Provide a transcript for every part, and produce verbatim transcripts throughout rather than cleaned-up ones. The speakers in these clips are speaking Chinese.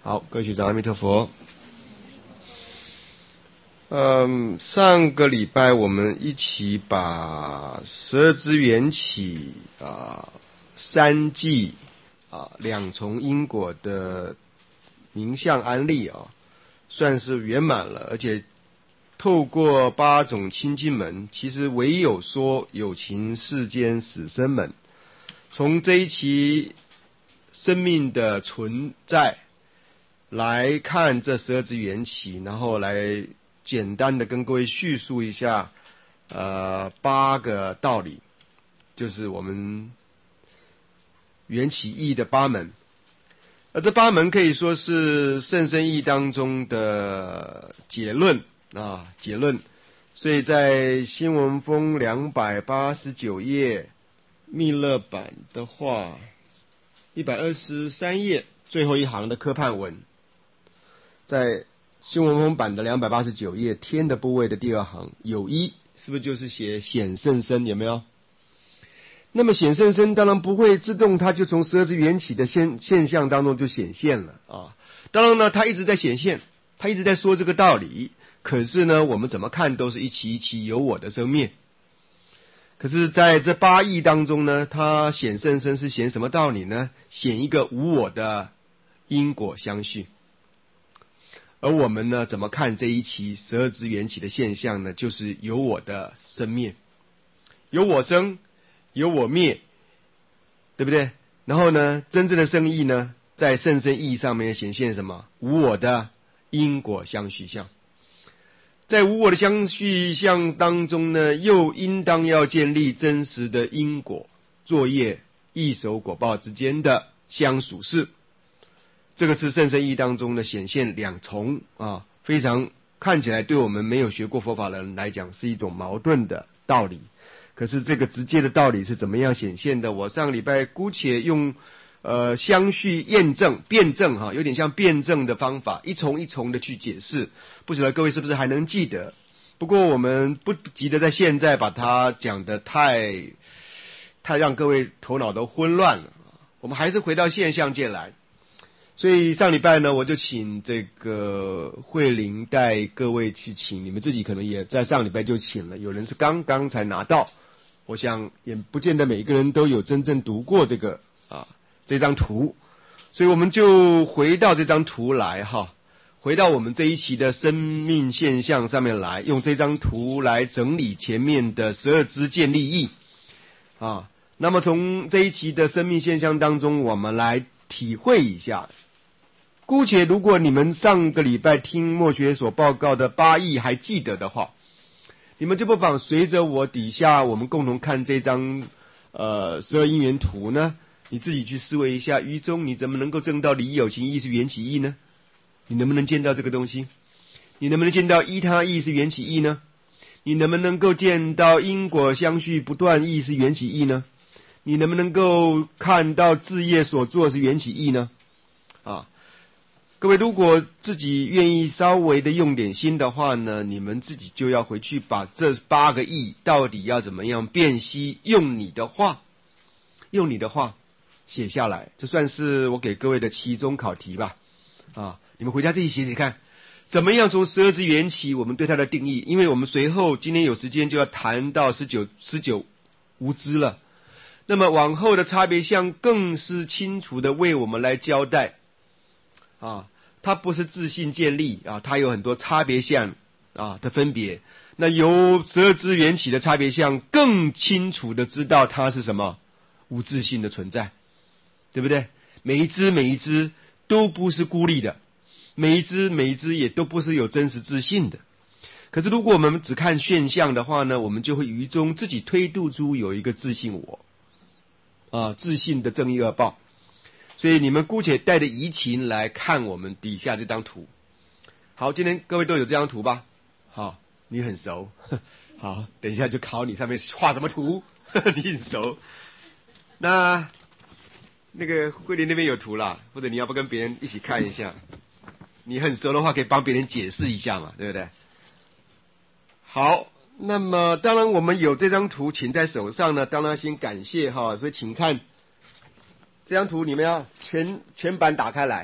好，各位学长，阿弥陀佛。嗯，上个礼拜我们一起把十二支缘起啊、三际啊、两重因果的名相安立啊，算是圆满了，而且透过八种清净门，其实唯有说有情世间死生门，从这一期生命的存在来看这十二支缘起，然后来简单的跟各位叙述一下呃八个道理，就是我们缘起义的八门。而这八门可以说是甚深义当中的结论啊，结论。所以在新文风两百八十九页密勒版的话，一百二十三页最后一行的科判文，在新文风版的两百八十九页天的部位的第二行有一，是不是就是写显甚深？有没有？那么显甚深当然不会自动它就从十二支缘起的现现象当中就显现了啊。当然呢，它一直在显现，它一直在说这个道理，可是呢我们怎么看都是一期一期有我的生灭。可是在这八义当中呢，它显甚深是显什么道理呢？显一个无我的因果相续。而我们呢怎么看这一期十二支缘起的现象呢？就是有我的生灭，有我生有我灭，对不对？然后呢真正的生义呢，在甚深义上面显现什么？无我的因果相续相。在无我的相续相当中呢，又应当要建立真实的因果作业异熟果报之间的相属事。这个是甚深义当中的显现两重啊，非常看起来对我们没有学过佛法的人来讲是一种矛盾的道理。可是这个直接的道理是怎么样显现的？我上个礼拜姑且用呃相续验证辩证哈，有点像辩证的方法，一重一重的去解释。不晓得各位是不是还能记得？不过我们不急得在现在把它讲得太太让各位头脑都混乱了，我们还是回到现象界来。所以上礼拜呢，我就请这个慧玲带各位去请，你们自己可能也在上礼拜就请了，有人是刚刚才拿到，我想也不见得每一个人都有真正读过这个啊这张图，所以我们就回到这张图来哈，回到我们这一期的生命现象上面来，用这张图来整理前面的十二支建立义啊。那么从这一期的生命现象当中，我们来体会一下。姑且如果你们上个礼拜听墨学所报告的八义还记得的话，你们就不妨随着我底下我们共同看这张呃十二因缘图呢，你自己去思维一下，于中你怎么能够证到理有情义是缘起义呢？你能不能见到这个东西？你能不能见到依他义是缘起义呢？你能不能够见到因果相续不断义是缘起义呢？你能不能够看到自业所作是缘起义呢？啊，各位如果自己愿意稍微的用点心的话呢，你们自己就要回去把这八个义到底要怎么样辨析，用你的话用你的话写下来，这算是我给各位的期中考题吧。啊，你们回家自己写写看，怎么样从十二支缘起我们对它的定义，因为我们随后今天有时间就要谈到十九十九无知了，那么往后的差别相更是清楚的为我们来交代啊，它不是自性建立啊，它有很多差别相啊的分别。那由十二支缘起的差别相更清楚的知道它是什么无自性的存在，对不对？每一支每一支都不是孤立的，每一支每一支也都不是有真实自性的。可是如果我们只看现象的话呢，我们就会于中自己推度出有一个自性我啊，自性的正义恶报。所以你们姑且带着移情来看我们底下这张图。好，今天各位都有这张图吧？好，你很熟。好，等一下就考你上面画什么图。你很熟。那那个慧玲那边有图啦，或者你要不跟别人一起看一下？你很熟的话，可以帮别人解释一下嘛，对不对？好，那么当然我们有这张图请在手上呢，当然先感谢哈，所以请看这张图，你们要全全版打开来，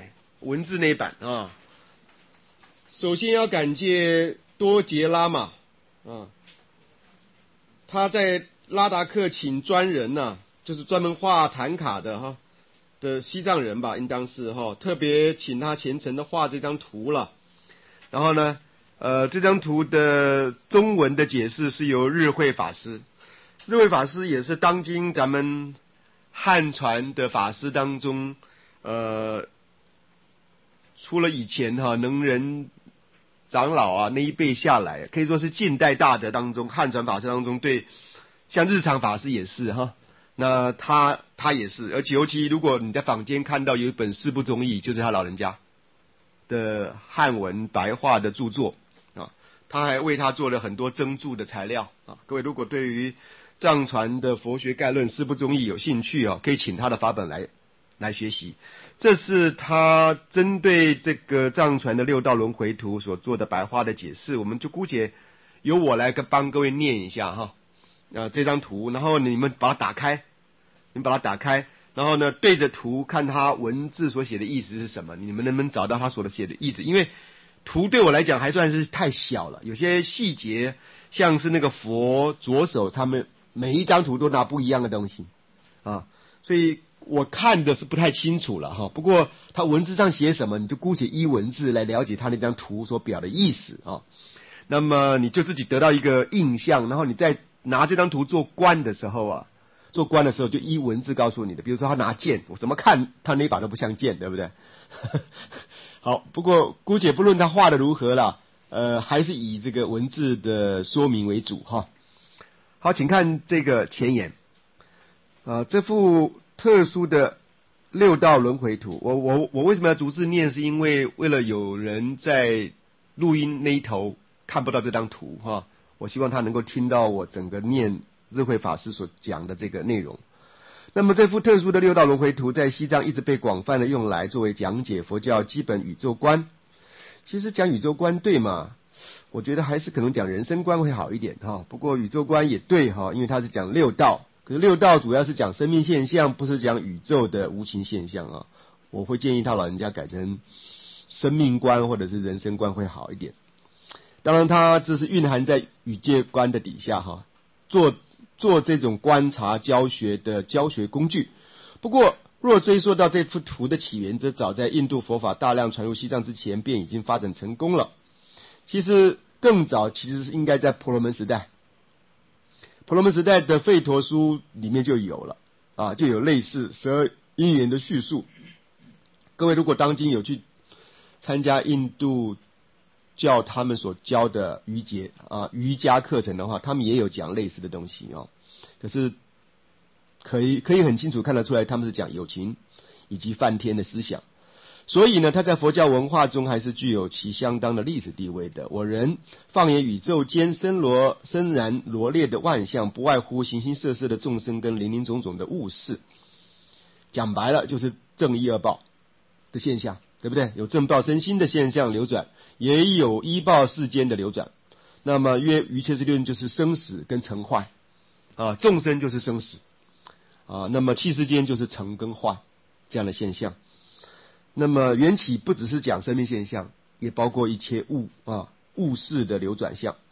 文字那一版啊。首先要感谢多杰拉玛啊，他在拉达克请专人呐、啊，就是专门画坛卡的哈的西藏人吧，应当是哈，特别请他虔诚的画这张图了。然后呢，呃，这张图的中文的解释是由日慧法师，日慧法师也是当今咱们汉传的法师当中，呃，除了以前哈能人长老啊那一辈下来，可以说是近代大德当中，汉传法师当中，对，像日常法师也是哈，那他他也是，而且尤其如果你在坊间看到有一本《四部宗义》，就是他老人家的汉文白话的著作啊，他还为他做了很多增注的材料啊。各位如果对于藏传的佛学概论《四部宗义》有兴趣啊，可以请他的法本来来学习。这是他针对这个藏传的六道轮回图所做的白话的解释，我们就姑且由我来跟帮各位念一下哈。啊，这张图，然后你们把它打开，你们把它打开，然后呢对着图看它文字所写的意思是什么，你们能不能找到它所写的意思？因为图对我来讲还算是太小了，有些细节像是那个佛左手，他们每一张图都拿不一样的东西啊，所以我看的是不太清楚了哈。不过它文字上写什么，你就姑且依文字来了解它那张图所表的意思啊。那么你就自己得到一个印象，然后你再拿这张图做观的时候啊，做观的时候就依文字告诉你的。比如说他拿剑，我怎么看他那把都不像剑，对不对？好，不过姑且不论他画的如何啦，呃，还是以这个文字的说明为主哈。好，请看这个前言啊，这幅特殊的六道轮回图，我我我为什么要逐字念？是因为为了有人在录音那一头看不到这张图哈，我希望他能够听到我整个念日慧法师所讲的这个内容。那么这幅特殊的六道轮回图在西藏一直被广泛的用来作为讲解佛教基本宇宙观。其实讲宇宙观对嘛，我觉得还是可能讲人生观会好一点哈。不过宇宙观也对哈，因为它是讲六道，可是六道主要是讲生命现象，不是讲宇宙的无情现象啊。我会建议他老人家改成生命观或者是人生观会好一点。当然它这是蕴含在宇界观的底下哈，做做这种观察教学的教学工具。不过若追溯到这幅图的起源，则早在印度佛法大量传入西藏之前便已经发展成功了。其实更早其实是应该在婆罗门时代，婆罗门时代的吠陀书里面就有了啊，就有类似十二因缘的叙述。各位如果当今有去参加印度教他们所教的瑜伽啊瑜伽课程的话，他们也有讲类似的东西啊。可是可以可以很清楚看得出来，他们是讲有情以及梵天的思想。所以呢，它在佛教文化中还是具有其相当的历史地位的。我人放眼宇宙间森罗森然罗列的万象，不外乎形形色色的众生跟林林总总的物事。讲白了就是正一恶报的现象，对不对？有正报身心的现象流转，也有依报世间的流转。那么约于切实论就是生死跟成坏啊，众生就是生死啊，那么气世间就是成跟坏这样的现象。那么缘起不只是讲生命现象，也包括一切物啊物事的流转相。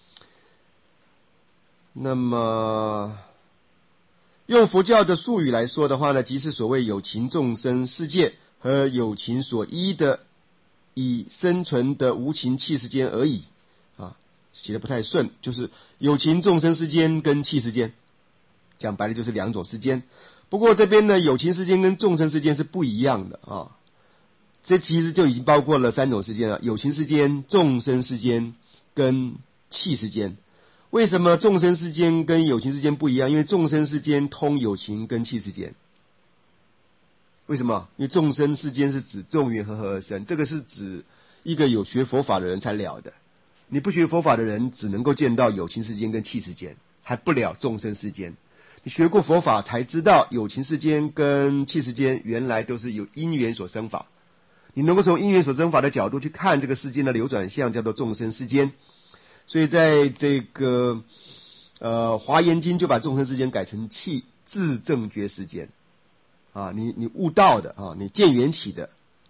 那么用佛教的术语来说的话呢，即是所谓有情众生世界和有情所依的以生存的无情气世间而已啊，写的不太顺，就是有情众生世间跟气世间，讲白了就是两种世间。不过这边呢，有情世间跟众生世间是不一样的啊。这其实就已经包括了三种世间了，有情世间、众生世间跟气世间。为什么众生世间跟有情世间不一样？因为众生世间通有情跟气世间。为什么？因为众生世间是指众缘和合而生，这个是指一个有学佛法的人才了的。你不学佛法的人只能够见到有情世间跟气世间，还不了众生世间。你学过佛法才知道有情世间跟气世间原来都是有因缘所生法。你能够从因缘所生法的角度去看这个世间的流转相，叫做众生世间。所以在这个呃华严经就把众生世间改成气自正觉世间啊，你你悟道的啊，你见缘起的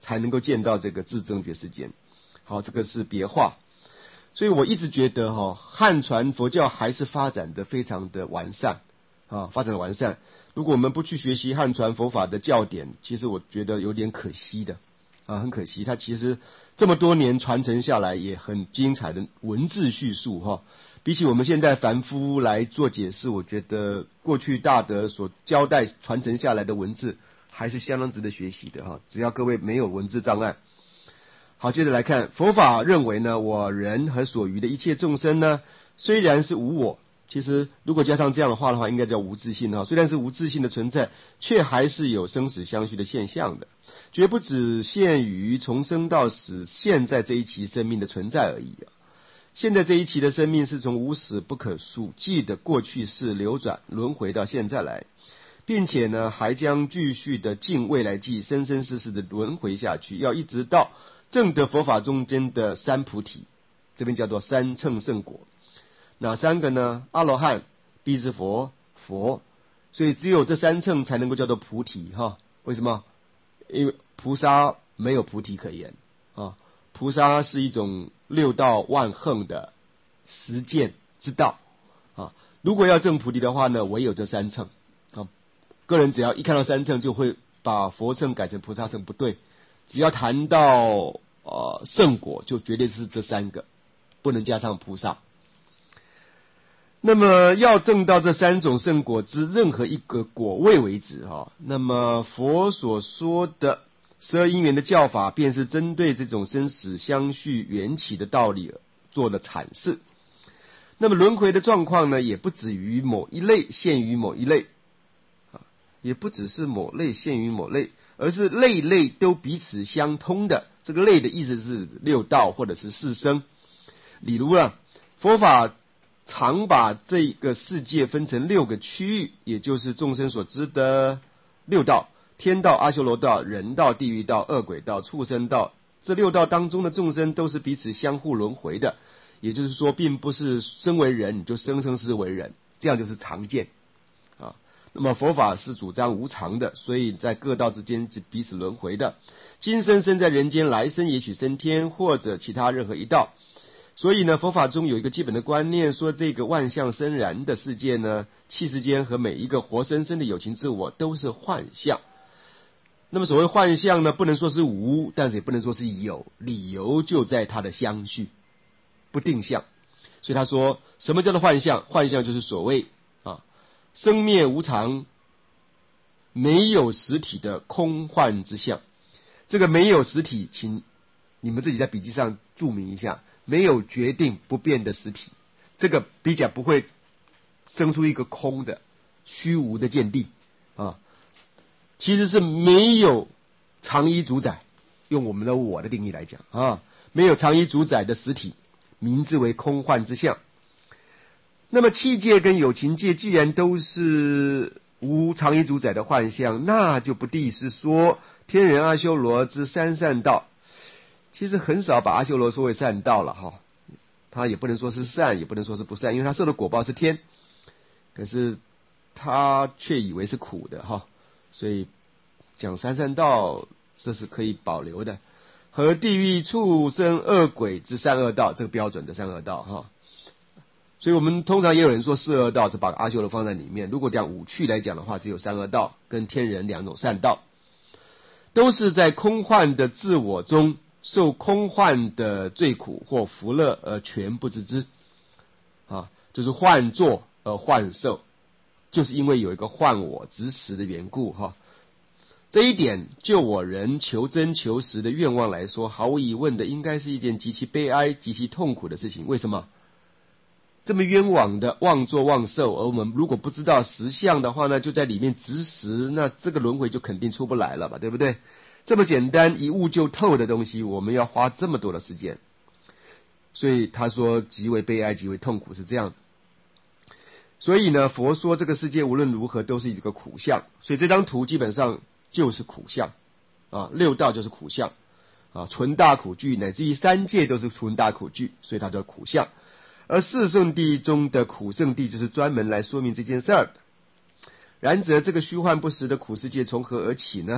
才能够见到这个至正觉世间。好，这个是别话。所以我一直觉得哈、哦，汉传佛教还是发展的非常的完善啊，发展的完善。如果我们不去学习汉传佛法的教典，其实我觉得有点可惜的啊，很可惜。它其实这么多年传承下来，也很精彩的文字叙述哈、哦。比起我们现在凡夫来做解释，我觉得过去大德所交代传承下来的文字还是相当值得学习的哈。只要各位没有文字障碍。好，接着来看，佛法认为呢，我人和所余的一切众生呢，虽然是无我，其实如果加上这样的话的话，应该叫无自性哈。虽然是无自性的存在，却还是有生死相续的现象的，绝不只限于从生到死现在这一期生命的存在而已啊。现在这一期的生命是从无始不可数记的过去式流转轮回到现在来，并且呢，还将继续的尽未来际生生世世的轮回下去，要一直到正得佛法中间的三菩提，这边叫做三乘圣果。哪三个呢？阿罗汉、辟支佛、佛。所以只有这三乘才能够叫做菩提哈。为什么？因为菩萨没有菩提可言啊。菩萨是一种六道万行的实践之道啊。如果要证菩提的话呢，唯有这三乘啊。个人只要一看到三乘，就会把佛乘改成菩萨乘，不对。只要谈到呃圣果，就绝对是这三个，不能加上菩萨。那么要证到这三种圣果之任何一个果位为止哈，那么佛所说的十二因缘的教法，便是针对这种生死相续缘起的道理做了阐释。那么轮回的状况呢，也不止于某一类，限于某一类啊，也不只是某类限于某类，而是类类都彼此相通的。这个类的意思是六道或者是四生。例如啊，佛法常把这个世界分成六个区域，也就是众生所知的六道：天道、阿修罗道、人道、地狱道、恶鬼道、畜生道。这六道当中的众生都是彼此相互轮回的，也就是说，并不是生为人你就生生世世为人，这样就是常见啊。那么佛法是主张无常的，所以在各道之间是彼此轮回的。今生生在人间，来生也许升天或者其他任何一道。所以呢，佛法中有一个基本的观念，说这个万象生然的世界呢，器世间和每一个活生生的有情自我都是幻象。那么所谓幻象呢，不能说是无，但是也不能说是有，理由就在它的相续，不定相。所以他说，什么叫做幻象？幻象就是所谓啊，生灭无常，没有实体的空幻之相。这个没有实体，请你们自己在笔记上注明一下。没有决定不变的实体，这个比较不会生出一个空的虚无的见地啊，其实是没有常依主宰，用我们的我的定义来讲啊，没有常依主宰的实体，名字为空幻之相。那么器界跟有情界既然都是无常依主宰的幻象，那就不地是说天人阿修罗之三善道。其实很少把阿修罗说为善道了哈，他也不能说是善，也不能说是不善，因为他受的果报是天，可是他却以为是苦的哈，所以讲三善道这是可以保留的。和地狱、畜生、恶鬼之三恶道，这个标准的三恶道哈，所以我们通常也有人说四恶道是把阿修罗放在里面。如果讲五趣来讲的话，只有三恶道跟天人两种善道，都是在空幻的自我中受空幻的罪苦或福乐而全不自知啊，就是幻作而幻受，就是因为有一个幻我执实的缘故哈。这一点就我人求真求实的愿望来说，毫无疑问的应该是一件极其悲哀极其痛苦的事情。为什么这么冤枉的妄作妄受，而我们如果不知道实相的话呢，就在里面执实，那这个轮回就肯定出不来了吧，对不对？这么简单一悟就透的东西，我们要花这么多的时间，所以他说极为悲哀极为痛苦，是这样的。所以呢，佛说这个世界无论如何都是一个苦相，所以这张图基本上就是苦相啊，六道就是苦相啊，纯大苦具，乃至于三界都是纯大苦具，所以它叫苦相。而四圣谛中的苦圣谛就是专门来说明这件事儿的。然则这个虚幻不实的苦世界从何而起呢？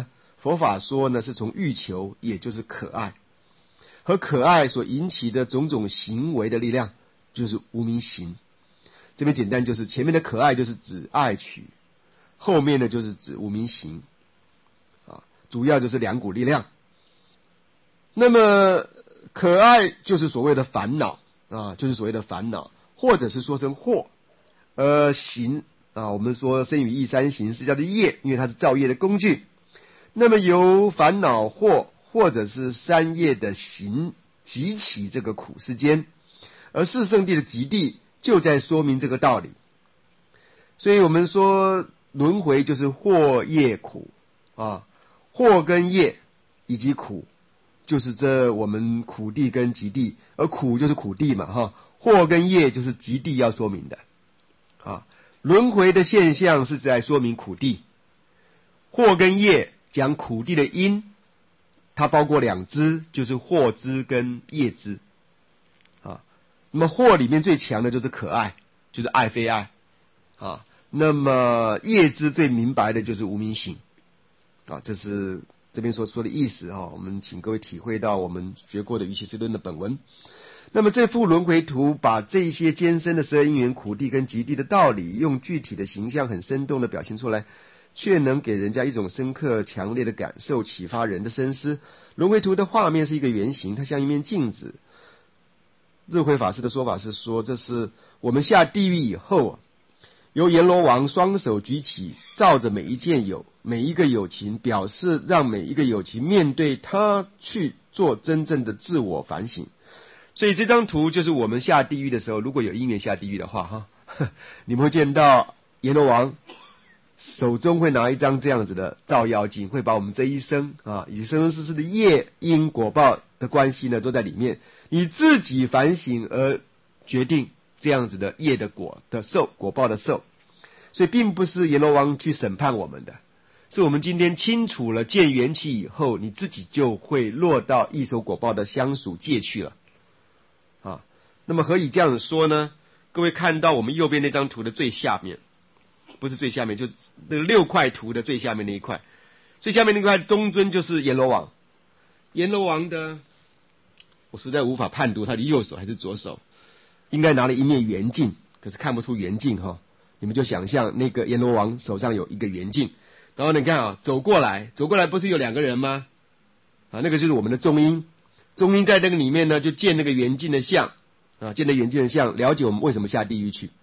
佛法说呢，是从欲求，也就是可爱，和可爱所引起的种种行为的力量，就是无明行。这边简单就是前面的可爱就是指爱取，后面呢就是指无明行啊，主要就是两股力量。那么可爱就是所谓的烦恼啊，就是所谓的烦恼，或者是说成惑，呃行啊，我们说身语意三行是叫做业，因为它是造业的工具。那么由烦恼惑或者是三业的行集起这个苦世间，而四圣谛的极地就在说明这个道理。所以我们说轮回就是惑业苦啊，惑跟业以及苦就是这我们苦地跟极地，而苦就是苦地嘛哈，惑跟业就是极地要说明的啊。轮回的现象是在说明苦地，惑跟业讲苦地的因，它包括两支，就是惑支跟业支啊。那么惑里面最强的就是可爱，就是爱非爱啊。那么业支最明白的就是无明行啊，这是这边所说的意思啊。我们请各位体会到我们学过的瑜伽师论的本文。那么这幅轮回图把这些艰深的十二因缘苦地跟极地的道理，用具体的形象很生动的表现出来，却能给人家一种深刻强烈的感受，启发人的深思。轮回图的画面是一个圆形，它像一面镜子。智慧法师的说法是说，这是我们下地狱以后，由阎罗王双手举起，照着每一件有每一个有情，表示让每一个有情面对他去做真正的自我反省。所以这张图就是我们下地狱的时候，如果有因缘下地狱的话哈，你们会见到阎罗王手中会拿一张这样子的照妖镜，会把我们这一生啊以及生生世世的业因果报的关系呢都在里面，你自己反省而决定这样子的业的果的受，果报的受。所以并不是阎罗王去审判我们的，是我们今天清楚了见缘起以后，你自己就会落到易受果报的相属界去了啊。那么何以这样说呢？各位看到我们右边那张图的最下面，不是最下面，就那六块图的最下面那一块，最下面那块中尊就是阎罗王。阎罗王的，我实在无法判读他的右手还是左手，应该拿了一面圆镜，可是看不出圆镜哈。你们就想象那个阎罗王手上有一个圆镜，然后你看啊，走过来，走过来不是有两个人吗？啊，那个就是我们的中阴，中阴在那个里面呢，就见那个圆镜的像啊，见那圆镜的像，了解我们为什么下地狱去。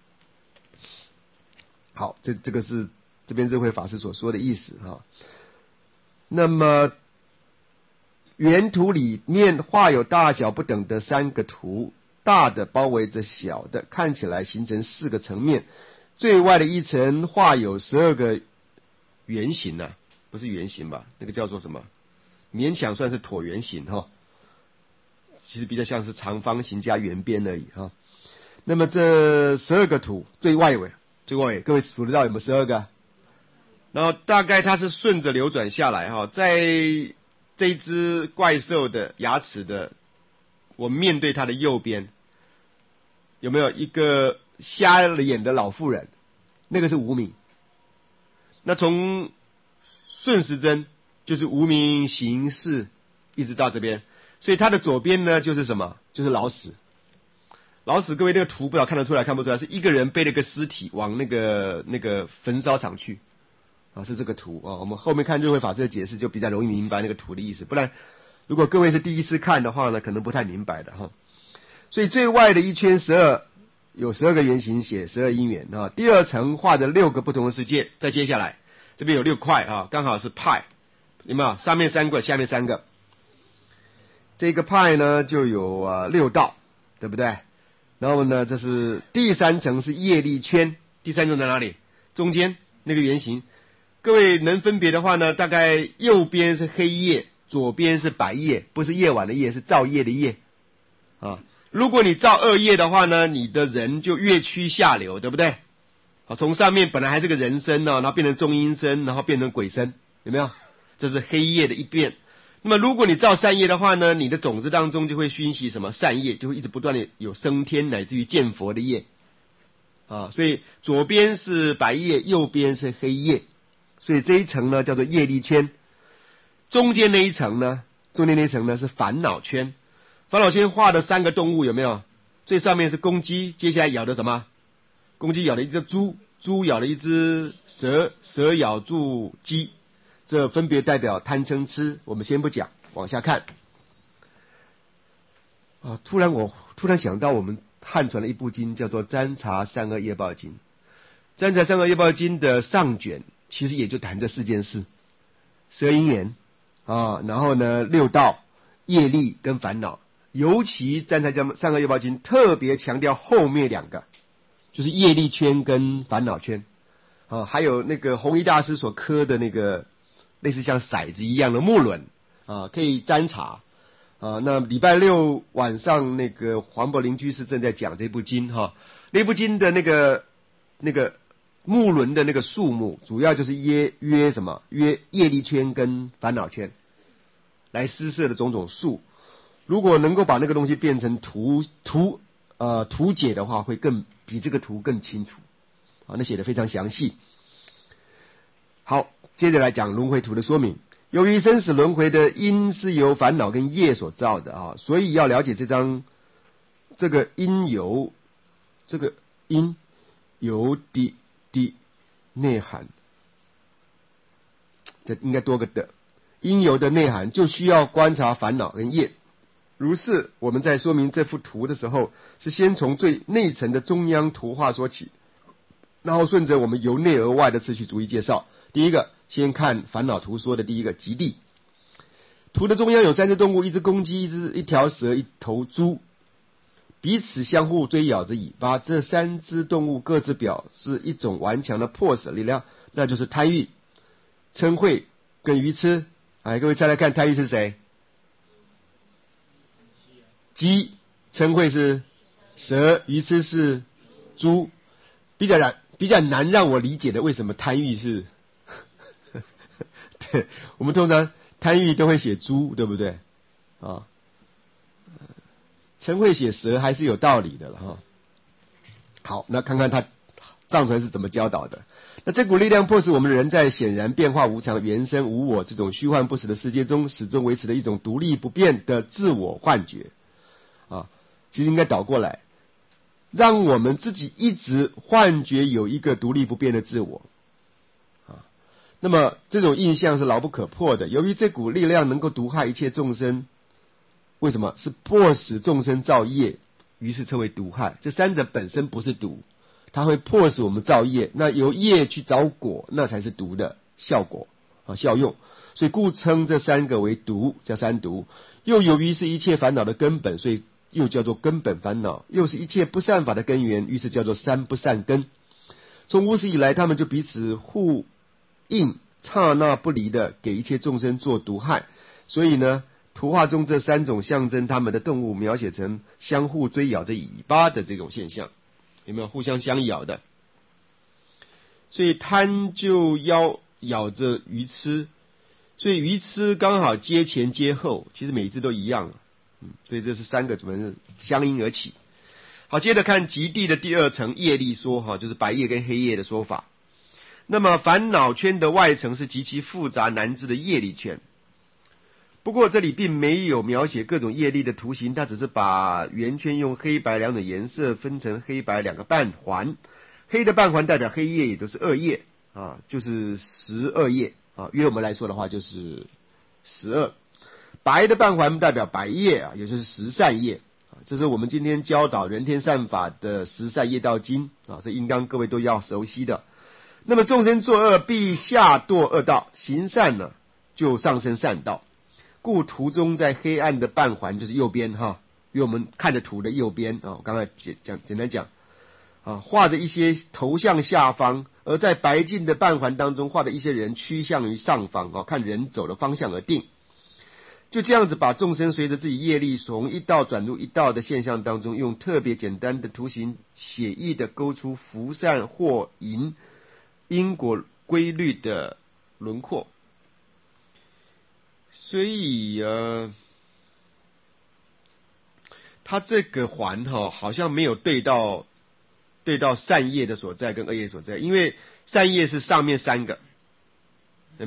好，这这个是这边智慧法师所说的意思哈。那么原图里面画有大小不等的三个图，大的包围着小的，看起来形成四个层面。最外的一层画有十二个圆形啊，不是圆形吧？那个叫做什么？勉强算是椭圆形哈，其实比较像是长方形加圆边而已哈。那么这十二个图最外围。最外围各位数得到有没有十二个？然后大概它是顺着流转下来哈，在这一只怪兽的牙齿的，我们面对它的右边，有没有一个瞎了眼的老妇人？那个是无明。那从顺时针就是无明行识，一直到这边，所以它的左边呢就是什么？就是老死。老死，各位那个图不知道看得出来看不出来，是一个人背了个尸体往那个那个焚烧场去啊，是这个图啊。我们后面看智慧法师的解释就比较容易明白那个图的意思，不然如果各位是第一次看的话呢，可能不太明白的哈。所以最外的一圈十二有十二个圆形写十二因缘啊，第二层画着六个不同的世界，再接下来这边有六块啊，刚好是派，有没有？上面三个，下面三个，这个派呢就有啊六道，对不对？然后呢，这是第三层是业力圈，第三层在哪里？中间那个圆形。各位能分别的话呢，大概右边是黑夜，左边是白夜，不是夜晚的夜，是造业的业啊。如果你造恶业的话呢，你的人就越趋下流，对不对？啊，从上面本来还是个人身呢，然后变成中阴身，然后变成鬼身，有没有？这是黑夜的一边。那么如果你造善业的话呢，你的种子当中就会熏习什么善业，就会一直不断的有升天乃至于见佛的业啊。所以左边是白业，右边是黑业，所以这一层呢叫做业力圈。 中间那一层呢，中间那一层呢是烦恼圈。烦恼圈画的三个动物有没有？最上面是公鸡，接下来咬的什么？公鸡咬了一只猪，猪咬了一只蛇，蛇咬住鸡，这分别代表贪嗔痴。我们先不讲，往下看。啊，突然我突然想到，我们汉传的一部经叫做《占察三恶业报经》。《占察三恶业报经》的上卷其实也就谈这四件事：蛇因缘啊，然后呢六道、业力跟烦恼。尤其《占察三恶业报经》特别强调后面两个，就是业力圈跟烦恼圈啊，还有那个弘一大师所刻的那个类似像骰子一样的木轮啊，可以占察啊。那礼拜六晚上那个黄柏林居士正在讲这部经哈，那部经的那个那个木轮的那个数目，主要就是约约什么约业力圈跟烦恼圈来施设的种种数。如果能够把那个东西变成图图呃图解的话，会更比这个图更清楚啊，那写的非常详细。好，接着来讲轮回图的说明。由于生死轮回的因是由烦恼跟业所造的啊，所以要了解这张这个因由，这个因由的的内涵，这应该多个的。因由的内涵就需要观察烦恼跟业。如是，我们在说明这幅图的时候，是先从最内层的中央图画说起，然后顺着我们由内而外的次序逐一介绍。第一个，先看烦恼图说的第一个极地。图的中央有三只动物，一只公鸡，一只一条蛇，一头猪，彼此相互追咬着尾巴。这三只动物各自表示一种顽强的迫使力量，那就是贪欲、嗔恚跟愚痴。哎，各位再来看，贪欲是谁？鸡，嗔恚是蛇，愚痴是猪。比较难比较难让我理解的，为什么贪欲是对，我们通常贪欲都会写猪，对不对啊？嗔恚写蛇还是有道理的了哈。好，那看看他藏传是怎么教导的。那这股力量迫使我们人在显然变化无常、原生无我这种虚幻不实的世界中，始终维持的一种独立不变的自我幻觉啊。其实应该倒过来，让我们自己一直幻觉有一个独立不变的自我啊。那么这种印象是牢不可破的。由于这股力量能够毒害一切众生，为什么？是迫使众生造业，于是称为毒害。这三者本身不是毒，它会迫使我们造业，那由业去找果，那才是毒的效果啊效用。所以故称这三个为毒，叫三毒。又由于是一切烦恼的根本，所以又叫做根本烦恼，又是一切不善法的根源，于是叫做三不善根。从无始以来，他们就彼此互应，刹那不离的给一切众生做毒害。所以呢，图画中这三种象征他们的动物描写成相互追咬着尾巴的这种现象，有没有互相相咬的？所以贪就咬咬着愚痴，所以愚痴刚好接前接后，其实每一只都一样，嗯，所以这是三个怎么相因而起。好，接着看极地的第二层业力说哈，就是白夜跟黑夜的说法。那么烦恼圈的外层是极其复杂难知的业力圈。不过这里并没有描写各种业力的图形，它只是把圆圈用黑白两种颜色分成黑白两个半环，黑的半环代表黑业，也就是恶业啊，就是十恶业啊，约我们来说的话就是十恶。白的半环代表白业啊，也就是十善业啊，这是我们今天教导人天善法的十善业道经啊，这应当各位都要熟悉的。那么众生作恶必下堕恶道，行善呢就上升善道。故图中在黑暗的半环就是右边哈，因为我们看的图的右边啊，我刚才讲简单讲啊，画着一些头向下方，而在白净的半环当中画的一些人趋向于上方啊，看人走的方向而定。就这样子把众生随着自己业力从一道转入一道的现象当中，用特别简单的图形写意的勾出福善祸淫因果规律的轮廓。所以呃，他这个环哈、哦、好像没有对到对到善业的所在跟恶业所在，因为善业是上面三个，有没有？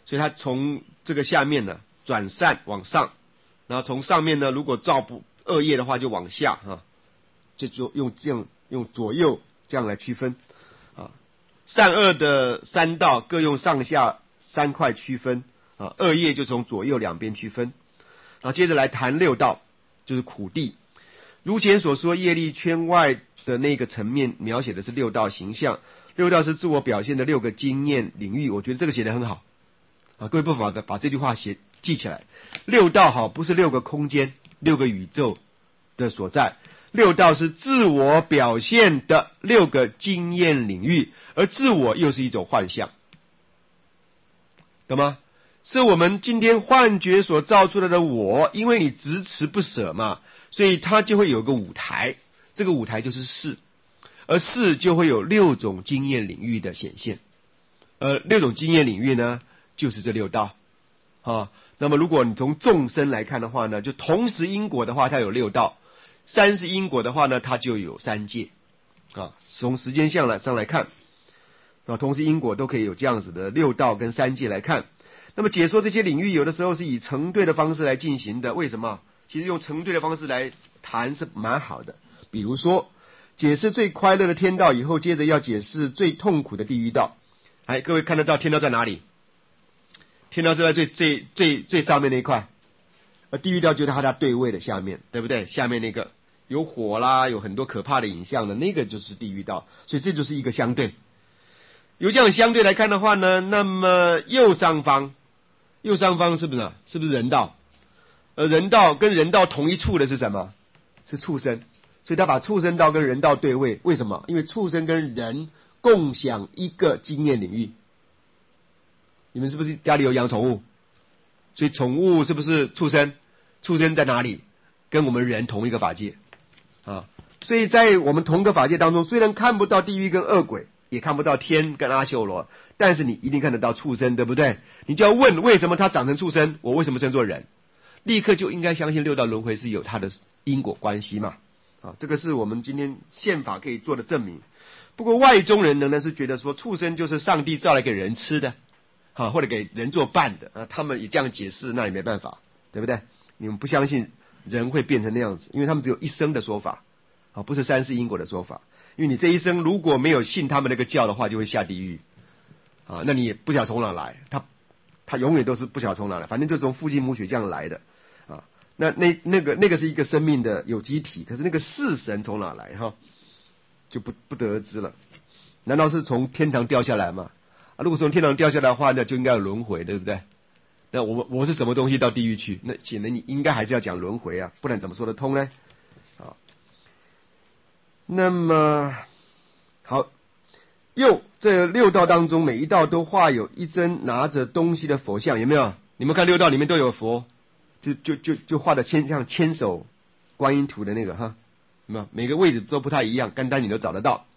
所以它从这个下面呢转善往上，然后从上面呢如果照不恶业的话就往下啊，就就用这样用左右这样来区分啊。善恶的三道各用上下三块区分啊，恶业就从左右两边区分。然后接着来谈六道，就是苦地。如前所说，业力圈外的那个层面描写的是六道形象，六道是自我表现的六个经验领域。我觉得这个写得很好啊，各位不妨的把这句话写记起来。六道好不是六个空间、六个宇宙的所在，六道是自我表现的六个经验领域，而自我又是一种幻象，懂吗？是我们今天幻觉所造出来的我，因为你执持不舍嘛，所以它就会有个舞台，这个舞台就是事，而事就会有六种经验领域的显现，呃，六种经验领域呢，就是这六道啊。那么如果你从众生来看的话呢，就同时因果的话，它有六道；三世因果的话呢，它就有三界啊。从时间上来上来看啊，同时因果都可以有这样子的六道跟三界来看。那么解说这些领域，有的时候是以成对的方式来进行的。为什么？其实用成对的方式来谈是蛮好的。比如说，解释最快乐的天道以后，接着要解释最痛苦的地狱道。哎，各位看得到天道在哪里？天道是在最最最最上面那一块，而地狱道就在它的对位的下面，对不对？下面那个有火啦，有很多可怕的影像的，那个就是地狱道。所以这就是一个相对。由这样相对来看的话呢，那么右上方。右上方是不是是不是人道？而人道跟人道同一处的是什么？是畜生。所以他把畜生道跟人道对位，为什么？因为畜生跟人共享一个经验领域。你们是不是家里有养宠物？所以宠物是不是畜生？畜生在哪里？跟我们人同一个法界啊。所以在我们同个法界当中，虽然看不到地狱跟恶鬼，也看不到天跟阿修罗，但是你一定看得到畜生，对不对？你就要问，为什么他长成畜生，我为什么生做人？立刻就应该相信六道轮回是有它的因果关系嘛。啊，这个是我们今天宪法可以做的证明。不过外中人呢是觉得说畜生就是上帝造来给人吃的，啊，或者给人做伴的啊，他们也这样解释，那也没办法，对不对？你们不相信人会变成那样子，因为他们只有一生的说法，啊，不是三世因果的说法。因为你这一生如果没有信他们那个教的话，就会下地狱啊，那你也不晓得从哪来，他他永远都是不晓得从哪来，反正就从父精母血这样来的啊。那那那个那个是一个生命的有机体，可是那个世神从哪来哈，就不不得而知了。难道是从天堂掉下来吗？啊，如果从天堂掉下来的话，那就应该有轮回，对不对？那我我是什么东西到地狱去？那显然你应该还是要讲轮回啊，不然怎么说得通呢？啊。那么好，右这六道当中，每一道都画有一尊拿着东西的佛像，有没有？你们看六道里面都有佛，就就就就画的千像千手观音图的那个哈，有没有？每个位置都不太一样，单单你都找得到。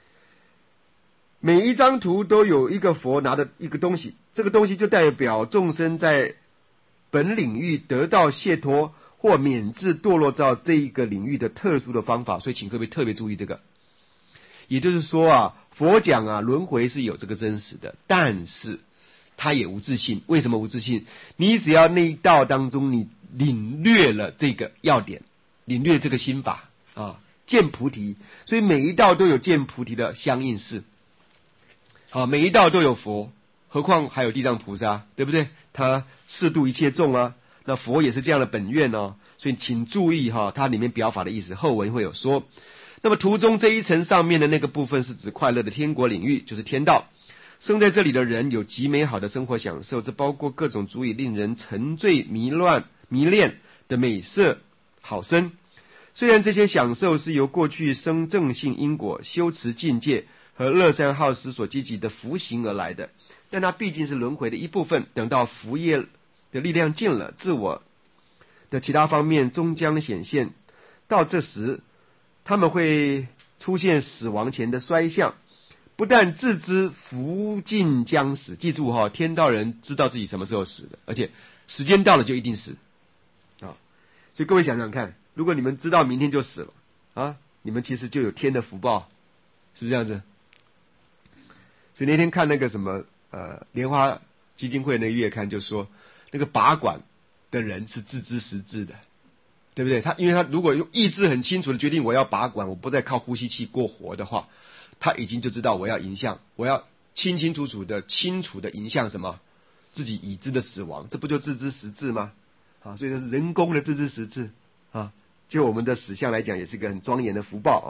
每一张图都有一个佛拿的一个东西，这个东西就代表众生在本领域得到解脱或免治堕落到这一个领域的特殊的方法，所以请各位特别注意这个。也就是说啊，佛讲啊，轮回是有这个真实的，但是它也无自性。为什么无自性？你只要那一道当中你领略了这个要点，领略这个心法啊，见菩提，所以每一道都有见菩提的相应事。啊，每一道都有佛，何况还有地藏菩萨，对不对？他示度一切众啊。那佛也是这样的本愿哦，所以请注意哈，它里面表法的意思，后文会有说。那么图中这一层上面的那个部分是指快乐的天国领域，就是天道。生在这里的人有极美好的生活享受，这包括各种足以令人沉醉迷乱迷恋的美色好生。虽然这些享受是由过去生正性因果、修持境界和乐善好施所积极的福行而来的，但它毕竟是轮回的一部分。等到福业的力量尽了，自我的其他方面终将显现，到这时他们会出现死亡前的衰相，不但自知福尽将死，记住哈，天道人知道自己什么时候死的，而且时间到了就一定死啊。所以各位想想看，如果你们知道明天就死了啊，你们其实就有天的福报，是不是这样子？所以那天看那个什么呃莲花基金会那个月刊就说，那个拔管的人是自知识字的，对不对？他因为他如果用意志很清楚的决定我要拔管，我不再靠呼吸器过活的话，他已经就知道我要迎向，我要清清楚楚的、清楚的迎向什么自己已知的死亡，这不就自知识字吗？啊，所以这是人工的自知识字啊。就我们的死相来讲，也是一个很庄严的福报啊。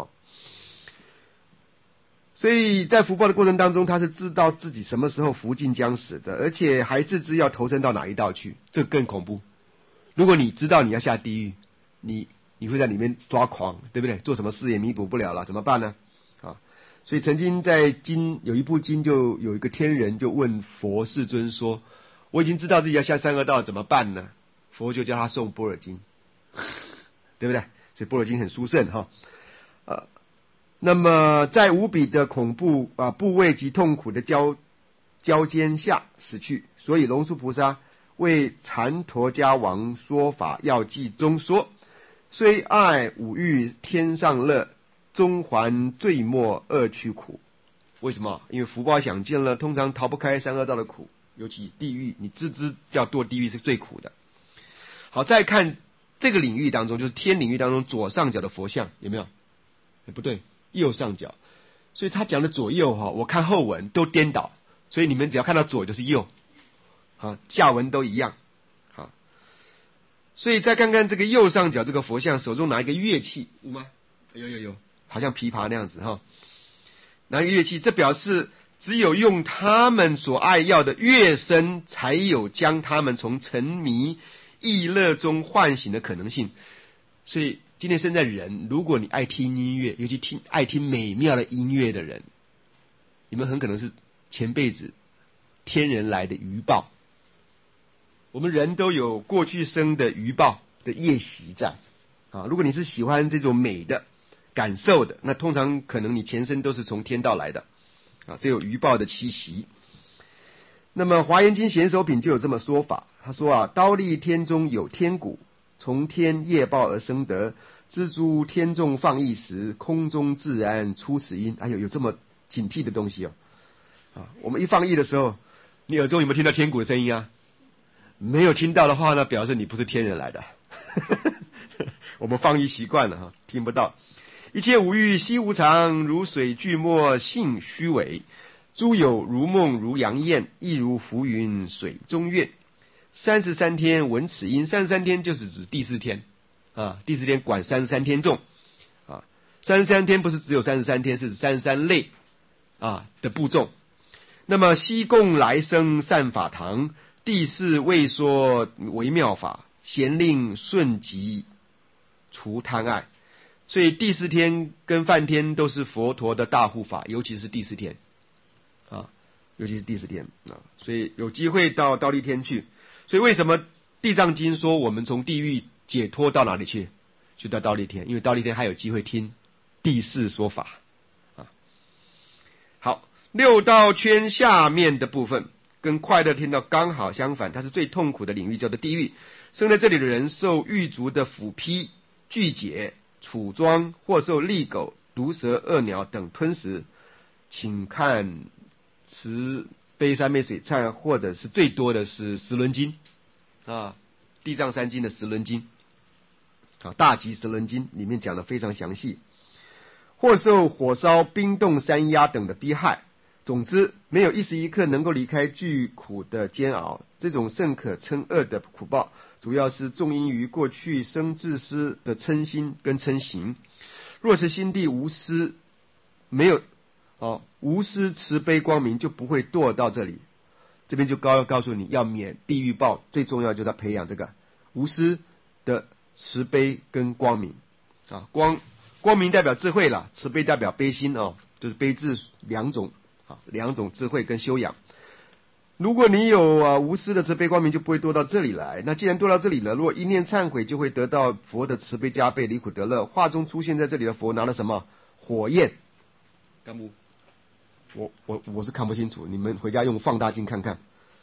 所以在福报的过程当中，他是知道自己什么时候福尽将死的，而且还自知要投身到哪一道去，这更恐怖。如果你知道你要下地狱，你你会在里面抓狂，对不对？做什么事也弥补不了了，怎么办呢？啊，所以曾经在经有一部经，就有一个天人就问佛世尊说：“我已经知道自己要下三恶道，怎么办呢？”佛就叫他诵般若经，对不对？所以般若经很殊胜哈。呃那么在无比的恐怖啊部位及痛苦的交交间下死去，所以龙树菩萨为禅陀迦王说法要记中说：虽爱五欲天上乐，终还罪莫恶趣苦。为什么？因为福报享尽了，通常逃不开三恶道的苦，尤其地狱，你自知要堕地狱是最苦的。好，再看这个领域当中，就是天领域当中左上角的佛像，有没有？不对，右上角。所以他讲的左右哈，我看后文都颠倒，所以你们只要看到左就是右，啊，下文都一样，好。所以再看看这个右上角这个佛像，手中拿一个乐器，有吗？有有有，好像琵琶那样子哈，拿一个乐器，这表示只有用他们所爱要的乐声，才有将他们从沉迷意乐中唤醒的可能性。所以今天生在人，如果你爱听音乐，尤其听爱听美妙的音乐的人，你们很可能是前辈子天人来的余报。我们人都有过去生的余报的业习在啊。如果你是喜欢这种美的感受的，那通常可能你前生都是从天道来的啊，这有余报的栖息。那么《华严经贤手品》就有这么说法，他说啊，刀立天中有天鼓，从天业报而生得，知诸天众放逸时，空中自然出此音。哎呦，有这么警惕的东西哦！啊，我们一放逸的时候，你耳中有没有听到天鼓的声音啊？没有听到的话呢，表示你不是天人来的。我们放逸习惯了哈，听不到。一切无欲悉无常，如水聚没性虚伪。诸有如梦如阳焰，亦如浮云水中月。三十三天闻此音，三十三天就是指第四天啊，第四天管三十三天众啊，三十三天不是只有三十三天，是三十三类啊的部众。那么西供来生善法堂，第四未说为妙法，咸令顺极除贪爱。所以第四天跟梵天都是佛陀的大护法，尤其是第四天啊，尤其是第四天啊，所以有机会到忉利天去。所以为什么地藏经说我们从地狱解脱到哪里去？去到忉利天，因为忉利天还有机会听第四说法啊。好，六道圈下面的部分跟快乐天道刚好相反，它是最痛苦的领域，叫做地狱。生在这里的人受狱卒的斧劈、锯解、处装，或受利狗、毒蛇、恶鸟等吞食。请看慈悲三昧水忏，或者是最多的是十轮经啊，地藏三经的十轮经啊，大集十轮经里面讲的非常详细。或受火烧、冰冻、山压等的逼害。总之，没有一时一刻能够离开巨苦的煎熬。这种甚可称恶的苦报，主要是重因于过去生自私的嗔心跟嗔行。若是心地无私，没有哦，无私慈悲光明，就不会堕到这里。这边就告告诉你要免地狱报，最重要就是要培养这个无私的慈悲跟光明啊。光光明代表智慧啦，慈悲代表悲心哦，就是悲智两种啊，两种智慧跟修养。如果你有啊无私的慈悲光明，就不会堕到这里来。那既然堕到这里了，如果一念忏悔，就会得到佛的慈悲加倍，离苦得乐。画中出现在这里的佛拿了什么？火焰。干部，我我我是看不清楚，你们回家用放大镜看看。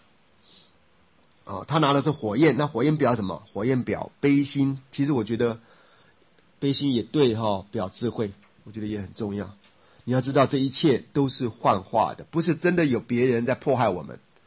啊，他拿的是火焰，那火焰表什么？火焰表悲心。其实我觉得悲心也对哈、哦，表智慧，我觉得也很重要。你要知道，这一切都是幻化的，不是真的有别人在迫害我们。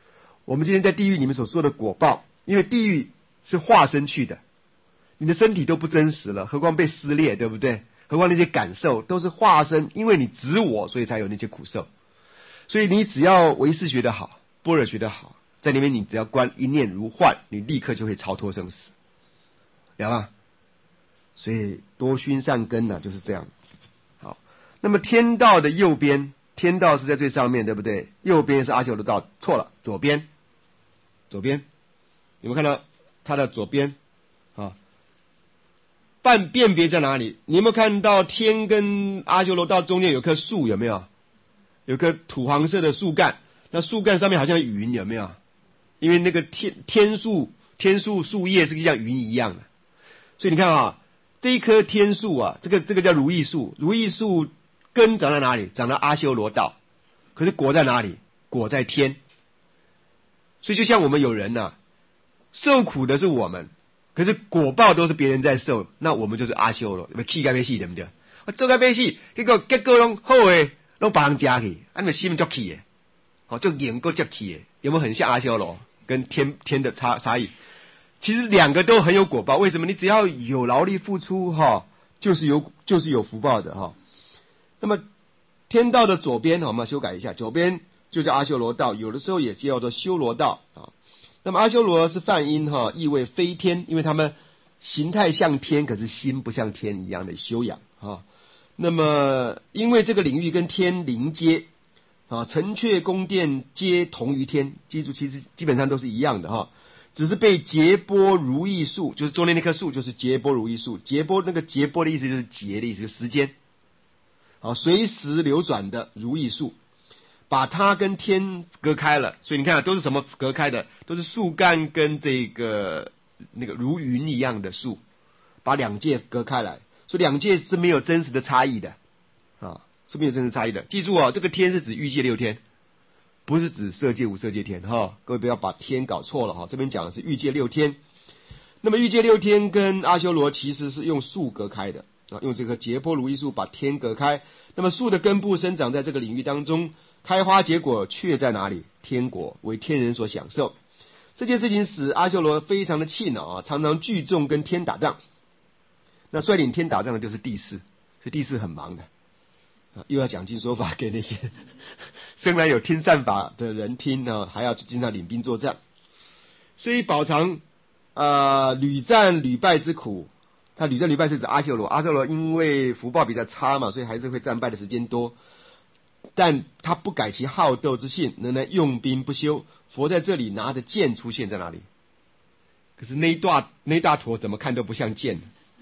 我们今天在地狱里面所说的果报，因为地狱是化身去的，你的身体都不真实了，何况被撕裂，对不对？何况那些感受都是化身，因为你执我，所以才有那些苦受。所以你只要唯识学得好，般若学得好，在里面你只要观一念如幻，你立刻就会超脱生死，了吧？所以多熏善根呢、啊，就是这样。好，那么天道的右边，天道是在最上面，对不对？右边是阿修罗道，错了，左边，左边，有没有看到它的左边啊？半辨别在哪里？你有没有看到天跟阿修罗道中间有棵树？有没有？有棵土黄色的树干，那树干上面好像云，有没有？因为那个天天树天树树叶是像云一样的，所以你看啊，这一棵天树啊，这个这个叫如意树，如意树根长在哪里？长在阿修罗道，可是果在哪里？果在天。所以就像我们有人呐、啊，受苦的是我们，可是果报都是别人在受，那我们就是阿修罗，气该被戏对不对？我做该被戏，结果结果拢好诶。拢把人加去，啊，你们心足气的，好，就眼够足气的，有没有很像阿修罗跟天天的差差异？其实两个都很有果报，为什么？你只要有劳力付出，哈，就是有就是有福报的哈。那么天道的左边，我们修改一下，左边就叫阿修罗道，有的时候也叫做修罗道啊。那么阿修罗是梵音哈，意为非天，因为他们形态像天，可是心不像天一样的修养哈。那么因为这个领域跟天邻接啊，城阙宫殿皆同于天，记住其实基本上都是一样的哈，只是被劫波如意树，就是中间那棵树就是劫波如意树，劫波那个劫波的意思就是劫的意思，就是时间啊，随时流转的如意树，把它跟天隔开了，所以你看、啊、都是什么隔开的？都是树干跟这个那个如云一样的树，把两界隔开来。所以两界是没有真实的差异的啊，是没有真实差异的。记住啊，这个天是指欲界六天，不是指色界无色界天哈，各位不要把天搞错了哈。这边讲的是欲界六天，那么欲界六天跟阿修罗其实是用树隔开的啊，用这个劫波如意树把天隔开。那么树的根部生长在这个领域当中，开花结果却在哪里？天国，为天人所享受。这件事情使阿修罗非常的气恼啊，常常聚众跟天打仗。那率领天打仗的就是帝释，所以帝释很忙的啊，又要讲经说法给那些生来有听善法的人听呢，还要经常领兵作战，所以饱尝呃屡战屡败之苦。他屡战屡败是指阿修罗，阿修罗因为福报比较差嘛，所以还是会战败的时间多，但他不改其好斗之性，仍然用兵不休。佛在这里拿着剑出现在哪里？可是那一大那一大坨怎么看都不像剑。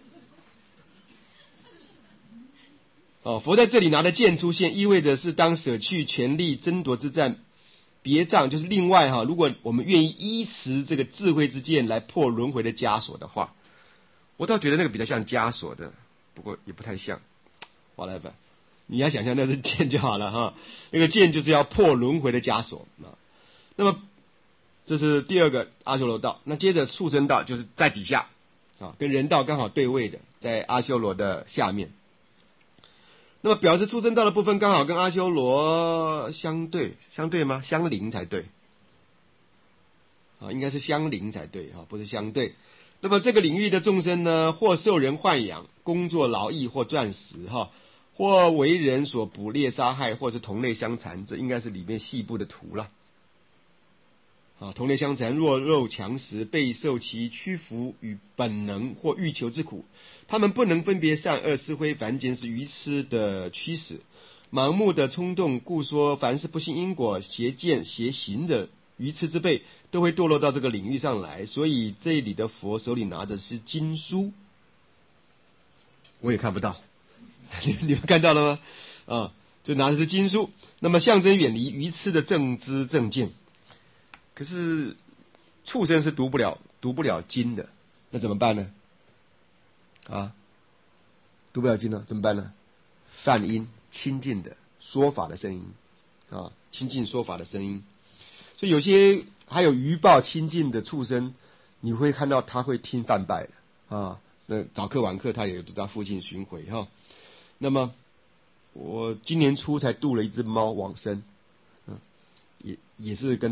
哦，佛在这里拿着剑出现，意味着是当舍去权力争夺之战，别仗就是另外哈，如果我们愿意依持这个智慧之剑来破轮回的枷锁的话，我倒觉得那个比较像枷锁的，不过也不太像。好来吧，你要想象那是剑就好了哈，那个剑就是要破轮回的枷锁啊。那么这是第二个阿修罗道，那接着畜生道就是在底下啊，跟人道刚好对位的，在阿修罗的下面。那么表示畜生道的部分刚好跟阿修罗相对，相对吗？相邻才对啊，应该是相邻才对啊，不是相对。那么这个领域的众生呢，或受人豢养，工作劳役，或赚食哈，或为人所捕猎杀害，或是同类相残，这应该是里面细部的图了啊。同类相残，弱肉强食，备受其屈服与本能或欲求之苦。他们不能分别善恶是非，凡间是愚痴的驱使，盲目的冲动，故说凡是不信因果、邪见邪行的愚痴之辈，都会堕落到这个领域上来。所以这里的佛手里拿的是经书，我也看不到，你们看到了吗？啊，就拿的是经书，那么象征远离愚痴的正知正见。可是畜生是读不了读不了经的，那怎么办呢？啊，读不了经了怎么办呢？梵音亲近的说法的声音啊，亲近说法的声音。所以有些还有余报亲近的畜生，你会看到他会听梵拜的啊。那早课晚课他也到附近巡回哈。那么我今年初才度了一只猫往生，嗯，也也是跟他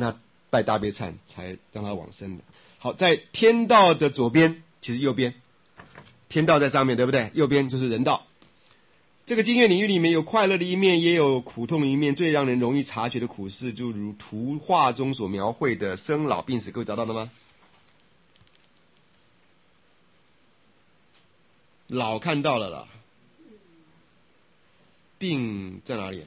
拜大悲忏才让他往生的。好，在天道的左边，其实右边，天道在上面，对不对？右边就是人道。这个经验领域里面有快乐的一面，也有苦痛的一面。最让人容易察觉的苦事，就如图画中所描绘的生老病死。各位找到了吗？老看到了啦，病在哪里啊？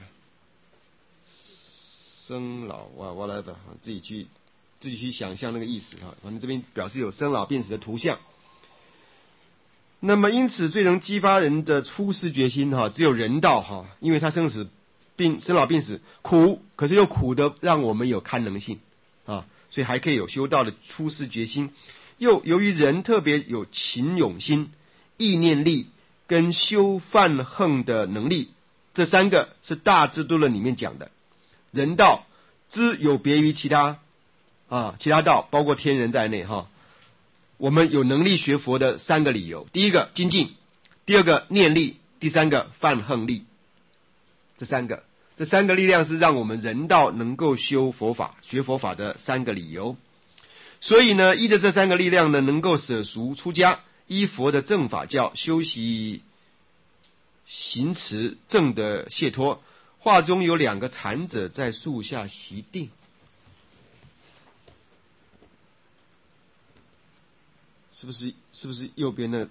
生老哇 whatever， 自己去自己去想象那个意思哈。反正这边表示有生老病死的图像。那么因此最能激发人的出世决心哈，只有人道哈，因为他生死病生老病死苦，可是又苦的让我们有堪能性啊，所以还可以有修道的出世决心。又由于人特别有勤勇心、意念力跟修犯横的能力，这三个是大智度论里面讲的。人道之有别于其他啊其他道，包括天人在内哈。我们有能力学佛的三个理由：第一个精进，第二个念力，第三个犯横力。这三个，这三个力量是让我们人道能够修佛法、学佛法的三个理由。所以呢，依着这三个力量呢，能够舍俗出家，依佛的正法教修习行持正的解脱。画中有两个禅者在树下席定。是不是是不是右边的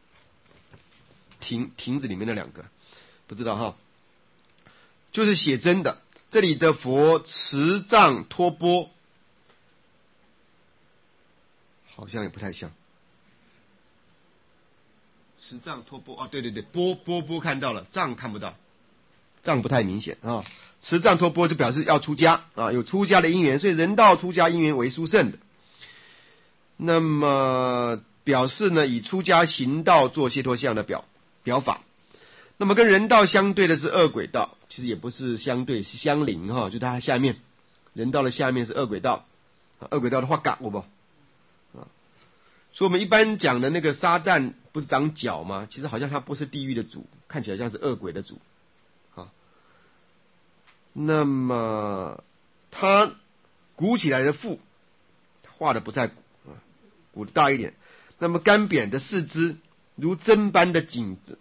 亭亭子里面的两个？不知道哈，就是写真的。这里的佛持杖托钵，好像也不太像。持杖托钵啊，对对对，钵钵钵看到了，杖看不到，杖不太明显啊。持杖托钵就表示要出家啊，有出家的因缘，所以人道出家因缘为殊胜的。那么表示呢，以出家行道做解脱相的表表法。那么跟人道相对的是恶鬼道，其实也不是相对，是相邻哈，就它下面人道的下面是恶鬼道，恶鬼道的话嘎我不啊，所以我们一般讲的那个撒旦不是长角吗？其实好像它不是地狱的主，看起来像是恶鬼的主啊。那么它鼓起来的腹，画的不太鼓大一点，那么干扁的四肢如针般的颈子，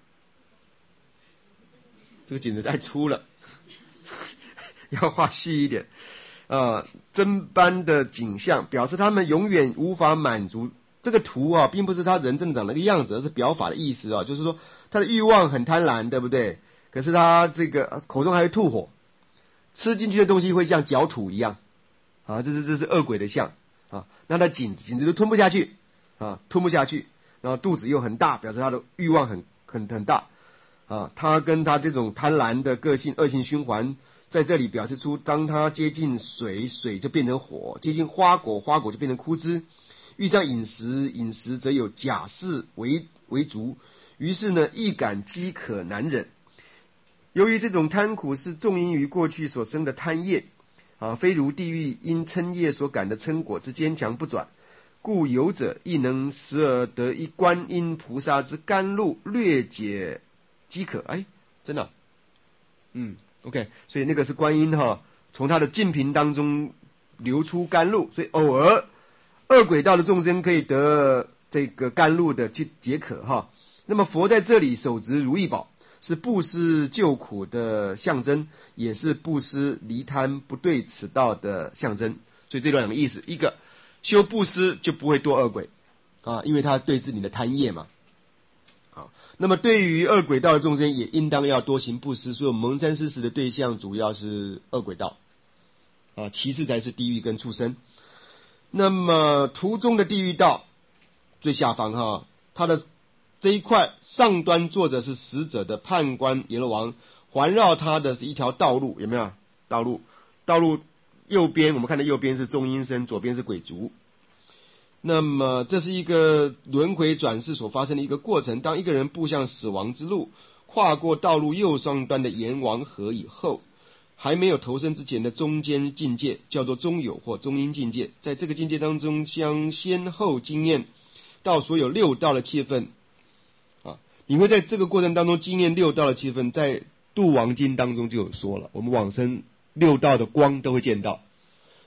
这个颈子太粗了，要画细一点啊，针般的景象表示他们永远无法满足。这个图啊，并不是他人正长那个样子，而是表法的意思啊，就是说他的欲望很贪婪，对不对？可是他这个口中还会吐火，吃进去的东西会像嚼土一样啊，这是这是恶鬼的相。啊，那他颈子颈子都吞不下去啊，吞不下去，然后肚子又很大，表示他的欲望很很很大啊。他跟他这种贪婪的个性恶性循环，在这里表示出，当他接近水，水就变成火；接近花果，花果就变成枯枝；遇上饮食，饮食则有假释为为足。于是呢，易感饥渴难忍。由于这种贪苦是重因于过去所生的贪业。啊，非如地狱因嗔业所感的嗔果之坚强不转，故有者亦能时而得一观音菩萨之甘露，略解饥渴。哎，真的、啊，嗯 ，OK， 所以那个是观音哈，从他的净瓶当中流出甘露，所以偶尔恶鬼道的众生可以得这个甘露的去解渴哈。那么佛在这里手执如意宝。是布施救苦的象征，也是布施离贪不对此道的象征。所以这两个意思，一个修布施就不会堕恶鬼啊，因为他对治你的贪业嘛。啊，那么对于恶鬼道的众生，也应当要多行布施。所以我们蒙山施食的对象主要是恶鬼道啊，其次才是地狱跟畜生。那么途中的地狱道最下方哈，它的这一块上端坐着是死者的判官阎罗王，环绕他的是一条道路，有没有？道路，道路右边我们看到右边是众阴身，左边是鬼族。那么这是一个轮回转世所发生的一个过程。当一个人步向死亡之路，跨过道路右上端的阎王河以后，还没有投生之前的中间境界叫做中有或中阴境界。在这个境界当中，将先后经验到所有六道的气氛。你会在这个过程当中经验六道的气氛，在度王经当中就有说了，我们往生六道的光都会见到，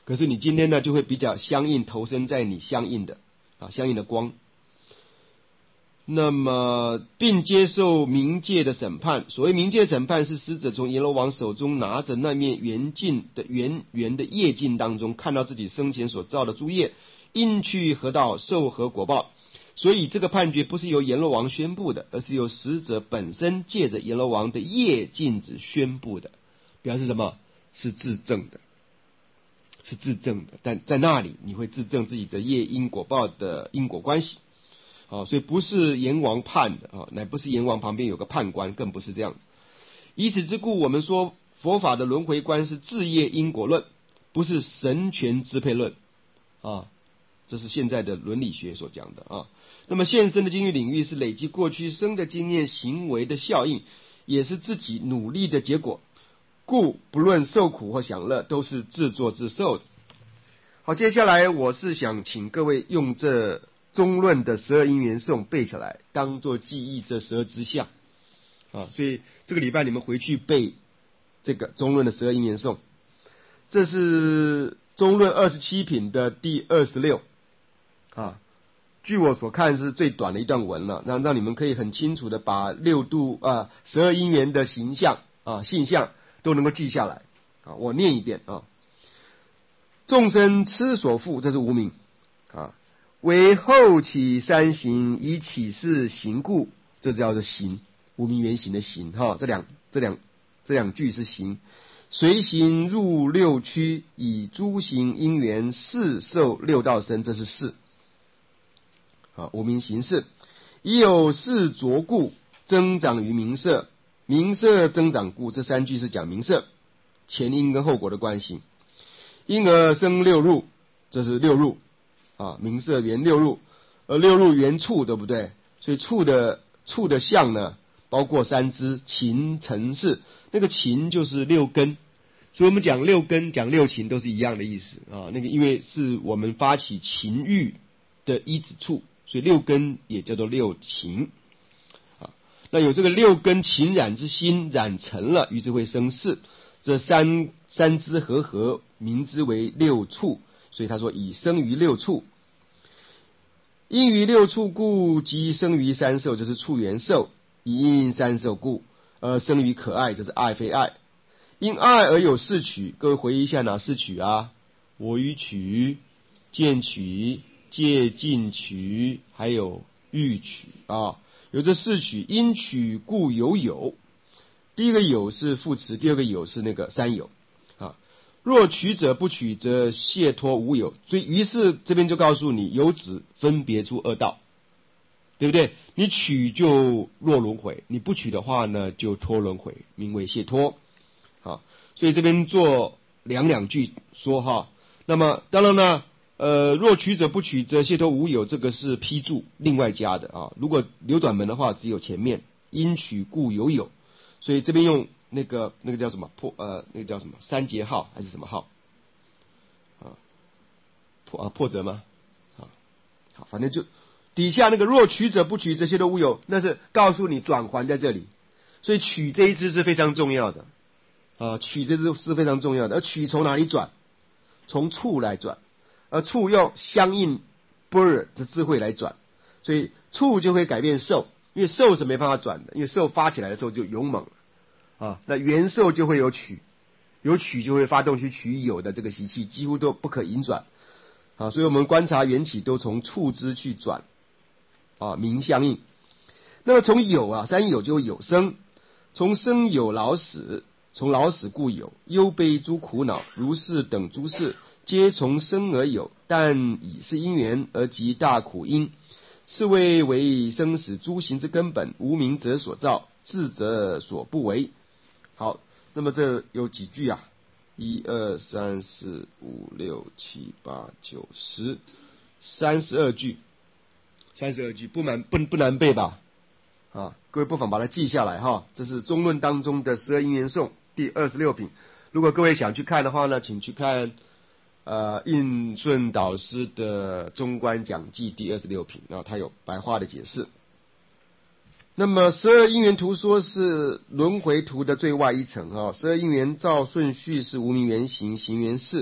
可是你今天呢就会比较相应投身在你相应的啊相应的光。那么并接受冥界的审判，所谓冥界审判是使者从阎罗王手中拿着那面圆镜的圆圆的业镜当中，看到自己生前所造的诸业，应去何道受何果报。所以这个判决不是由阎罗王宣布的，而是由使者本身借着阎罗王的业镜子宣布的，表示什么？是自证的，是自证的，但在那里你会自证自己的业因果报的因果关系。啊，所以不是阎王判的啊，乃不是阎王旁边有个判官，更不是这样。以此之故，我们说佛法的轮回观是自业因果论，不是神权支配论啊，这是现在的伦理学所讲的啊。那么现生的经验领域是累积过去生的经验行为的效应，也是自己努力的结果，故不论受苦或享乐，都是自作自受的。好，接下来我是想请各位用这中论的十二因缘颂背起来，当作记忆这十二支相啊。所以这个礼拜你们回去背这个中论的十二因缘颂，这是中论二十七品的第二十六啊。据我所看是最短的一段文了，让让你们可以很清楚的把六度啊十二因缘的形象啊性象都能够记下来啊。我念一遍啊：众生痴所缚，这是无明啊。为后起三行，以起示行故，这叫做行，无明原形的行哈。这两这两这两句是行。随行入六趣，以诸行因缘示受六道身，这是示。啊，无明行识，以有事着故，增长于名色，名色增长故，这三句是讲名色前因跟后果的关系。因而生六入，这是六入啊，名色缘六入，而六入缘处，对不对？所以处的处的相呢，包括三支情尘识，那个情就是六根，所以我们讲六根讲六情都是一样的意思啊。那个因为是我们发起情欲的依止处，所以六根也叫做六情啊。那有这个六根情染之心染成了，于是会生识。这三三支合合，名之为六处。所以他说以生于六处，因于六处故，即生于三受，这是处缘受；以因三受故，而生于可爱，这是爱非爱。因爱而有四取，各位回忆一下哪四取啊？我与取、见取、戒禁取，还有欲取啊。有这四取，因取故有有。第一个有是副词，第二个有是那个三有啊。若取者不取，则解脱无有。所以于是这边就告诉你，有指分别出二道，对不对？你取就落轮回，你不取的话呢，就脱轮回，名为解脱。好，所以这边做两两句说哈。那么当然呢，呃，若取者不取，则解脱无有，这个是批注另外加的啊。如果流转门的话，只有前面因取故有有。所以这边用那个那个叫什么破呃那个叫什么三节号还是什么号啊破啊破折吗？啊好，反正就底下那个若取者不取，这些都无有，那是告诉你转还在这里。所以取这一支是非常重要的啊，取这支是非常重要的。而取从哪里转？从处来转，而处要相应般若的智慧来转，所以处就会改变受。因为受是没办法转的，因为受发起来的时候就勇猛了啊。那原受就会有取，有取就会发动去取有的这个习气，几乎都不可引转啊。所以我们观察缘起都从处支去转啊，名相应。那么从有啊，三有就有生，从生有老死，从老死故有忧悲诸苦恼，如是等诸事，皆从生而有，但以是因缘而集大苦因。是谓为生死诸行之根本，无明者所造，智者所不为。好，那么这有几句啊？一二三四五六七八九十，三十二句，三十二句不难不不难背吧？啊，各位不妨把它记下来哈。这是中论当中的十二因缘颂第二十六品。如果各位想去看的话呢，请去看。呃，印顺导师的中观讲记第二十六品，然后他有白话的解释。那么十二因缘图说是轮回图的最外一层啊，十二因缘照顺序是无明缘行、行缘事，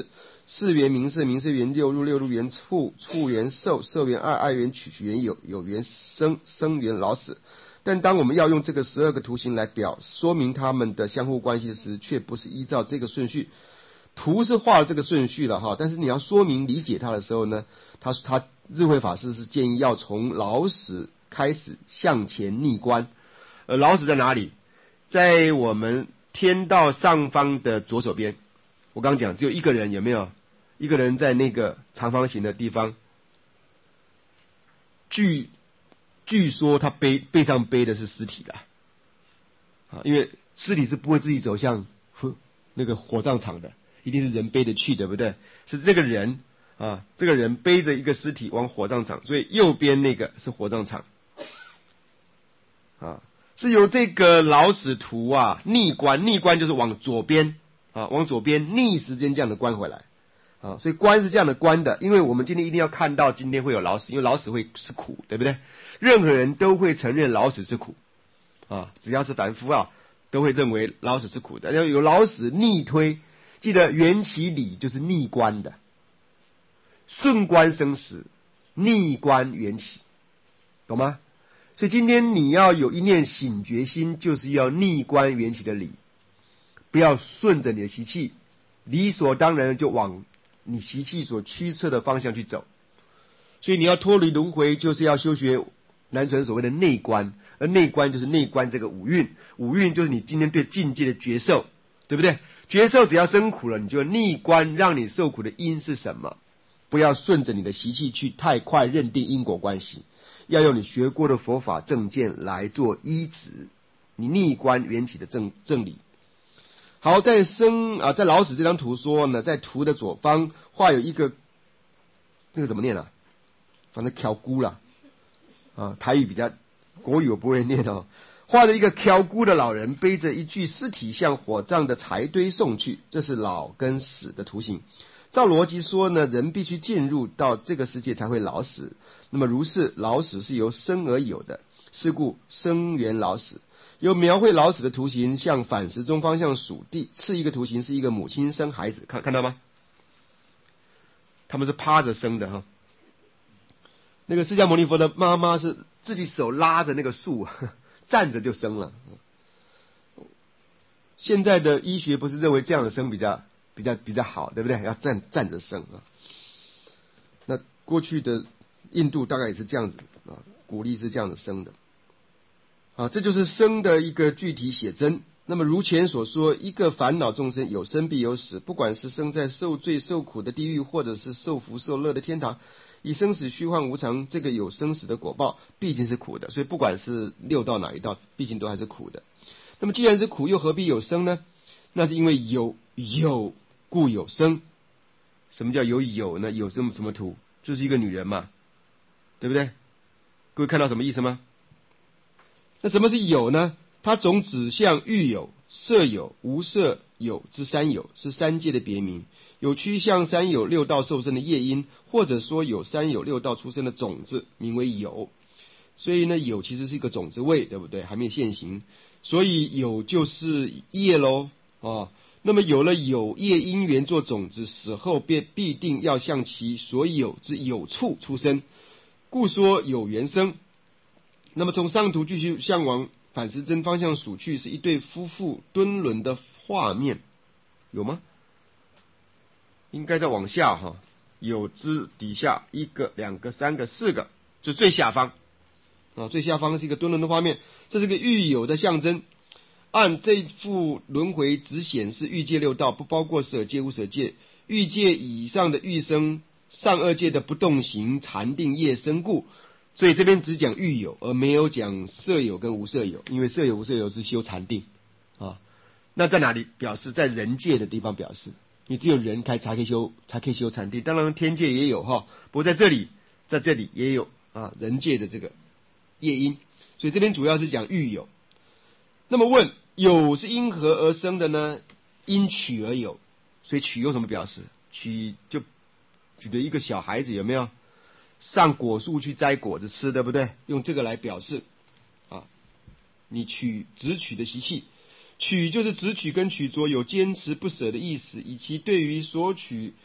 四元名色，名色元六入，六入元畜，畜元寿，寿元爱，爱元取，取元有，有元生，生元老死。但当我们要用这个十二个图形来表说明它们的相互关系时，却不是依照这个顺序。图是画了这个顺序了哈，但是你要说明理解它的时候呢，他他智慧法师是建议要从老死开始向前逆观。呃，老死在哪里？在我们天道上方的左手边。我刚刚讲只有一个人，有没有？一个人在那个长方形的地方。据据说他背背上背的是尸体的啊，因为尸体是不会自己走向那个火葬场的，一定是人背着去，对不对？是这个人啊，这个人背着一个尸体往火葬场，所以右边那个是火葬场啊，是由这个老死图啊逆观，逆观就是往左边啊，往左边逆时间这样的观回来啊，所以观是这样的观的，因为我们今天一定要看到今天会有老死，因为老死会是苦，对不对？任何人都会承认老死是苦啊，只要是凡夫啊，都会认为老死是苦的。要有老死逆推，记得缘起理就是逆观的，顺观生死，逆观缘起，懂吗？所以今天你要有一念醒觉心，就是要逆观缘起的理，不要顺着你的习气，理所当然就往你习气所驱策的方向去走。所以你要脱离轮回，就是要修学南传所谓的内观，而内观就是内观这个五蕴，五蕴就是你今天对境界的觉受，对不对？觉受只要生苦了，你就逆观，让你受苦的因是什么？不要顺着你的习气去太快认定因果关系，要用你学过的佛法正见来做依止，你逆观缘起的正正理。好，在生啊，在老死这张图说呢，在图的左方画有一个那个怎么念啊？反正挑姑啦。啊，台语比较，国语我不会念哦。画着一个挑孤的老人，背着一具尸体向火葬的柴堆送去，这是老跟死的图形。照逻辑说呢，人必须进入到这个世界才会老死。那么如是，老死是由生而有的，是故生缘老死。有描绘老死的图形，向反时钟方向属地。次一个图形是一个母亲生孩子，看看到吗？他们是趴着生的哈。那个释迦牟尼佛的妈妈是自己手拉着那个树，站着就生了。现在的医学不是认为这样的生比较比较比较好，对不对？要站站着生啊。那过去的印度大概也是这样子啊，鼓励是这样的生的啊，这就是生的一个具体写真。那么如前所说，一个烦恼众生有生必有死，不管是生在受罪受苦的地狱，或者是受福受乐的天堂。以生死虚幻无常，这个有生死的果报毕竟是苦的，所以不管是六道哪一道，毕竟都还是苦的。那么既然是苦，又何必有生呢？那是因为有有故有生。什么叫有有呢？有什么什么图？就是一个女人嘛，对不对？各位看到什么意思吗？那什么是有呢？它总指向欲有、色有、无色有之三有，是三界的别名。有趋向三有六道受生的业因，或者说有三有六道出生的种子，名为有。所以呢，有其实是一个种子位，对不对？还没有现行，所以有就是业喽啊。那么有了有业因缘做种子，死后便必定要向其所有之有处出生，故说有缘生。那么从上图继续向往反时针方向数去，是一对夫妇蹲轮的画面，有吗？应该再往下哈，有之底下一个、两个、三个、四个，就最下方啊，最下方是一个蹲轮的画面，这是个欲有的象征。按这幅轮回只显示欲界六道，不包括舍界、无舍界。欲界以上的欲生，上二界的不动行禅定业生故，所以这边只讲欲有，而没有讲色有跟无色有，因为色有无色有是修禅定啊。那在哪里表示？在人界的地方表示。你只有人才才可以修才可以修禅定，当然天界也有哈，不过在这里在这里也有啊，人界的这个业因，所以这边主要是讲欲有。那么问有是因何而生的呢？因取而有，所以取有什么表示？取就举的一个小孩子有没有上果树去摘果子吃，对不对？用这个来表示啊，你取执取的习气。取就是执取跟取着有坚持不舍的意思，以其对于所取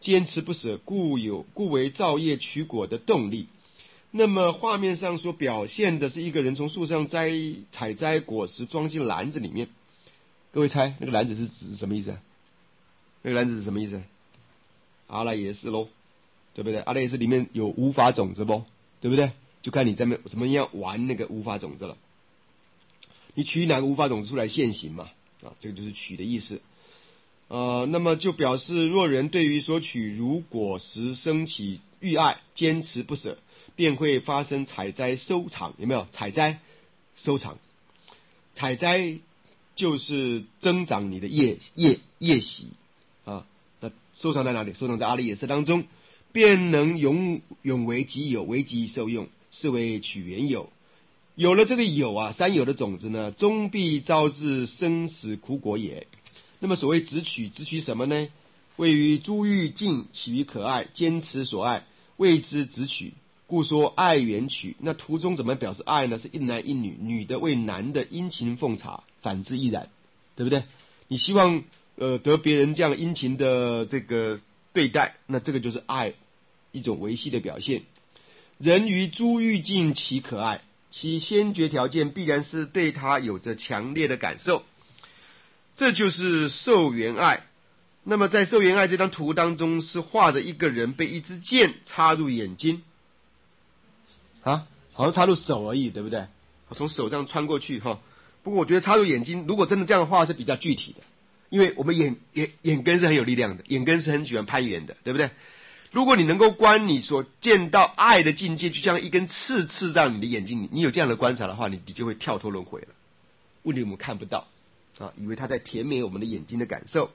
坚持不舍，故有故为造业取果的动力。那么画面上所表现的是一个人从树上摘采摘果实，装进篮子里面。各位猜那个篮子是指什么意思？那个篮子是什么意思？阿赖耶识喽，对不对？阿赖耶识里面有无法种子不？对不对？就看你在那怎么样玩那个无法种子了。你取哪个无法种子出来现行嘛？啊，这个就是取的意思。呃，那么就表示若人对于所取如果实生起欲爱，坚持不舍，便会发生采摘收藏。有没有？采摘收藏，采摘就是增长你的业业业习啊。那收藏在哪里？收藏在阿赖耶识当中，便能永永为己有，为己受用，是为取缘有。有了这个有啊，三有的种子呢，终必招致生死苦果也。那么所谓执取，执取什么呢？位于诸欲境，起于可爱，坚持所爱，谓之执取，故说爱缘取。那图中怎么表示爱呢？是一男一女，女的为男的殷勤奉茶，反之亦然，对不对？你希望呃得别人这样殷勤的这个对待，那这个就是爱，一种维系的表现。人于诸欲境起可爱，其先决条件必然是对他有着强烈的感受，这就是受缘爱。那么在受缘爱这张图当中，是画着一个人被一支箭插入眼睛啊，好像插入手而已，对不对？从手上穿过去哈。不过我觉得插入眼睛，如果真的这样画是比较具体的，因为我们眼眼眼根是很有力量的，眼根是很喜欢攀援的，对不对？如果你能够观你所见到爱的境界，就像一根刺刺在你的眼睛里，你有这样的观察的话，你你就会跳脱轮回了。问题我们看不到啊，以为他在甜美我们的眼睛的感受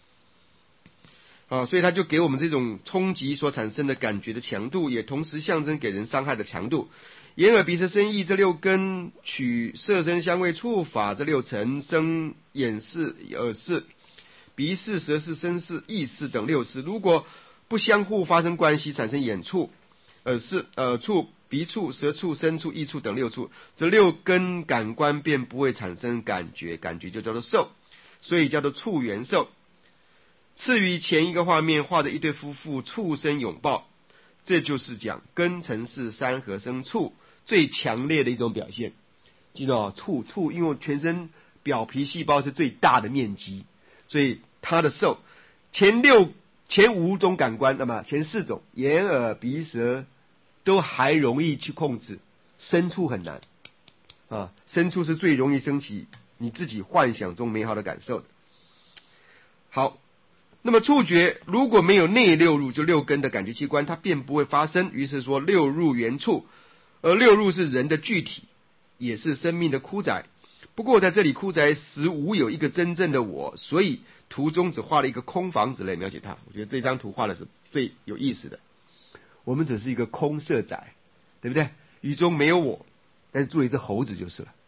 啊，所以他就给我们这种冲击所产生的感觉的强度，也同时象征给人伤害的强度。眼耳鼻舌身意这六根，取色声香味触法这六尘，生眼识、耳识、鼻识、舌识、身识、意识等六识，如果不相互发生关系，产生眼触、耳识、耳触、鼻触、舌触、身触、意触等六触，这六根感官便不会产生感觉，感觉就叫做受，所以叫做触缘受。次于前一个画面画着一对夫妇触身拥抱，这就是讲根尘世三合生触最强烈的一种表现。记住哦，触触因为全身表皮细胞是最大的面积，所以它的受前六前五种感官，那么前四种眼耳鼻舌都还容易去控制，身触很难啊，身触是最容易升起你自己幻想中美好的感受的。好，那么触觉如果没有内六入，就六根的感觉器官，它便不会发生。于是说六入缘触，而六入是人的具体，也是生命的枯载。不过在这里枯载实无有一个真正的我，所以图中只画了一个空房子来描写它。我觉得这张图画的是最有意思的。我们只是一个空色仔，对不对？宇中没有我，但是做一只猴子就是了。